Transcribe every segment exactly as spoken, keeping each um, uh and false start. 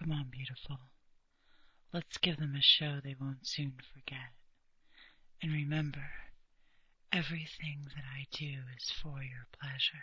Come on, beautiful. Let's give them a show they won't soon forget. And remember, everything that I do is for your pleasure.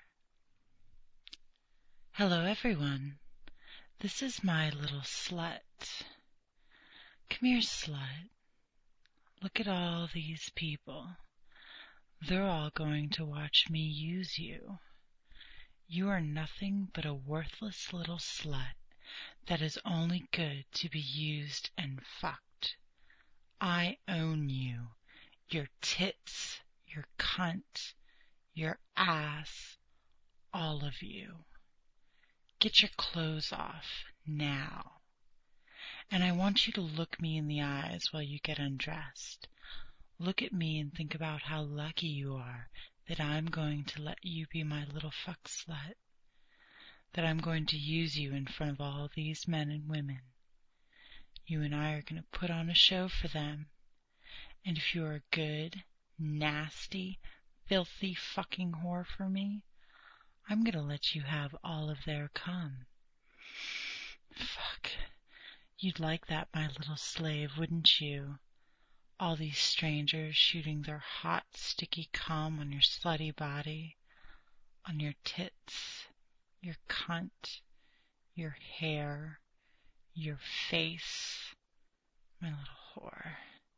Hello, everyone. This is my little slut. Come here, slut. Look at all these people. They're all going to watch me use you. You are nothing but a worthless little slut that is only good to be used and fucked. I own you, your tits, your cunt, your ass, all of you. Get your clothes off now. And I want you to look me in the eyes while you get undressed. Look at me and think about how lucky you are that I'm going to let you be my little fuck slut, that I'm going to use you in front of all these men and women. You and I are going to put on a show for them, and if you're a good, nasty, filthy fucking whore for me, I'm going to let you have all of their cum. Fuck. You'd like that, my little slave, wouldn't you? All these strangers shooting their hot, sticky cum on your slutty body, on your tits, your cunt, your hair, your face, my little whore.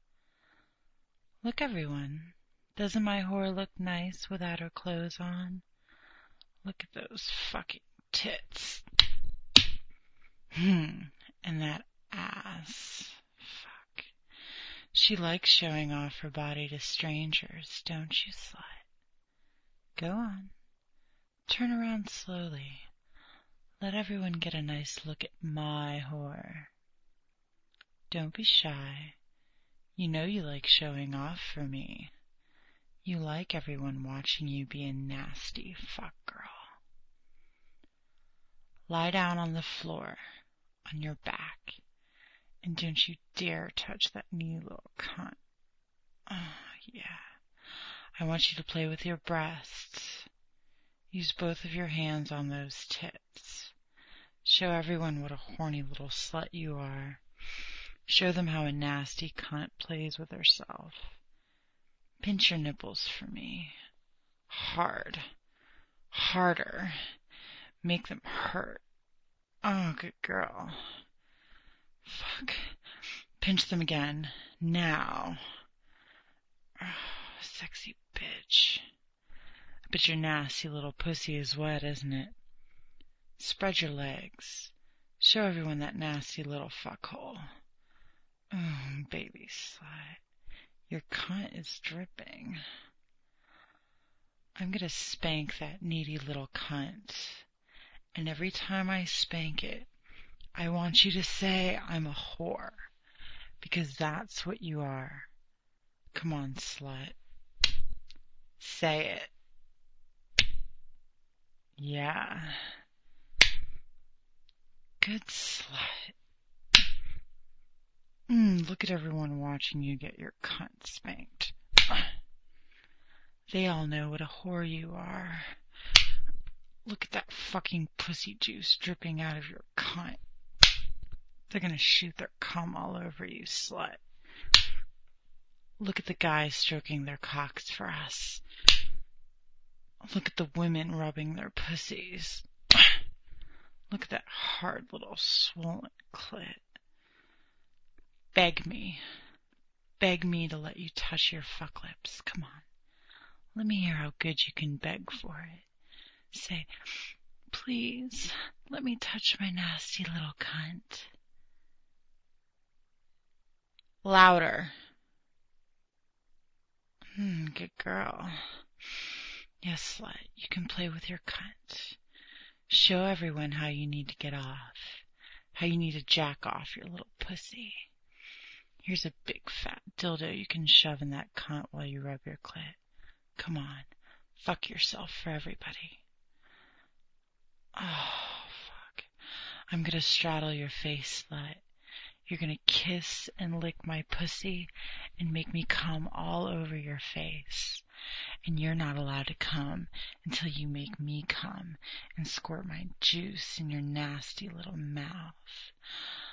Look, everyone. Doesn't my whore look nice without her clothes on? Look at those fucking tits. Hmm. And that ass. Fuck. She likes showing off her body to strangers, don't you, slut? Go on. Turn around slowly. Let everyone get a nice look at my whore. Don't be shy. You know you like showing off for me. You like everyone watching you be a nasty fuck girl. Lie down on the floor, on your back, and don't you dare touch that new little cunt. Oh, yeah. I want you to play with your breasts. Use both of your hands on those tits. Show everyone what a horny little slut you are. Show them how a nasty cunt plays with herself. Pinch your nipples for me. Hard. Harder. Make them hurt. Oh, good girl. Fuck. Pinch them again. Now. Oh, sexy bitch. I bet your nasty little pussy is wet, isn't it? Spread your legs. Show everyone that nasty little fuckhole. Oh, baby slut. Your cunt is dripping. I'm gonna spank that needy little cunt. And every time I spank it, I want you to say I'm a whore. Because that's what you are. Come on, slut. Say it. Yeah. Good slut. Mm, look at everyone watching you get your cunt spanked. They all know what a whore you are. Look at that fucking pussy juice dripping out of your cunt. They're gonna shoot their cum all over you, slut. Look at the guys stroking their cocks for us. Look at the women rubbing their pussies. Look at that hard little swollen clit. Beg me. Beg me to let you touch your fuck lips. Come on. Let me hear how good you can beg for it. Say, please, let me touch my nasty little cunt. Louder. Hmm, good girl. Yes, slut, you can play with your cunt. Show everyone how you need to get off. How you need to jack off your little pussy. Here's a big fat dildo you can shove in that cunt while you rub your clit. Come on, fuck yourself for everybody. Oh, fuck. I'm gonna straddle your face, slut. You're gonna kiss and lick my pussy and make me come all over your face. And you're not allowed to come until you make me come and squirt my juice in your nasty little mouth.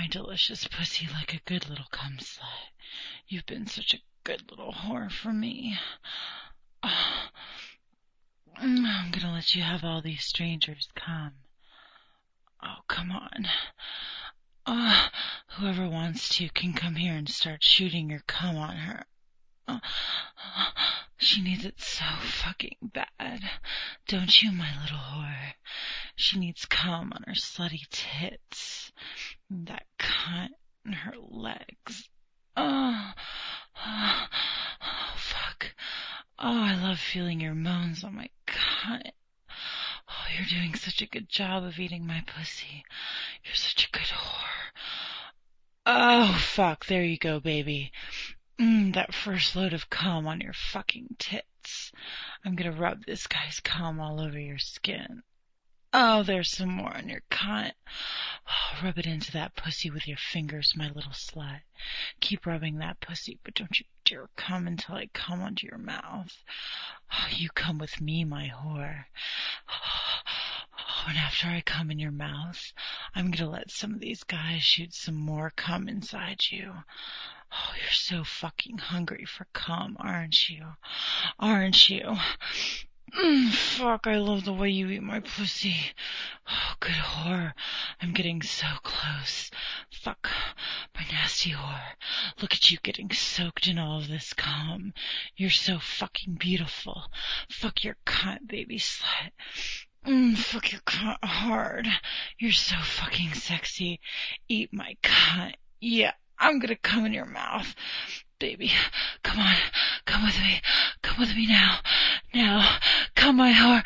delicious pussy like a good little cum slut. You've been such a good little whore for me. Oh, I'm gonna let you have all these strangers come. Oh, come on. Oh, whoever wants to can come here and start shooting your cum on her. Oh, she needs it so fucking bad. Don't you, my little whore? She needs cum on her slutty tits. That cunt in her legs. Oh, oh, oh, fuck. Oh, I love feeling your moans on my cunt. Oh, you're doing such a good job of eating my pussy. You're such a good whore. Oh, fuck. There you go, baby. Mm, that first load of cum on your fucking tits. I'm gonna rub this guy's cum all over your skin. Oh, there's some more on your cunt. Oh, rub it into that pussy with your fingers, my little slut. Keep rubbing that pussy, but don't you dare come until I come onto your mouth. Oh, you come with me, my whore. Oh, and after I come in your mouth, I'm gonna let some of these guys shoot some more cum inside you. Oh, you're so fucking hungry for cum, aren't you? Aren't you? Mm, fuck, I love the way you eat my pussy. Oh, good whore. I'm getting so close. Fuck, my nasty whore. Look at you getting soaked in all of this cum. You're so fucking beautiful. Fuck your cunt, baby slut. Mm, fuck your cunt hard. You're so fucking sexy. Eat my cunt. Yeah, I'm gonna come in your mouth. Baby, come on, come with me, come with me now, now, come my whore.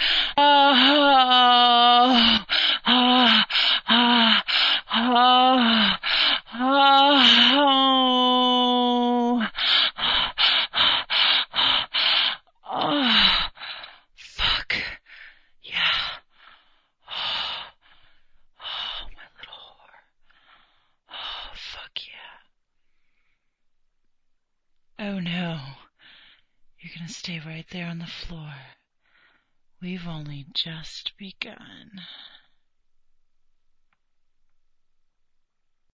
Oh, ah, ah, ah, ah, oh, fuck, yeah, oh, oh, my little whore, oh, fuck yeah. Oh no, you're gonna stay right there on the floor. We've only just begun.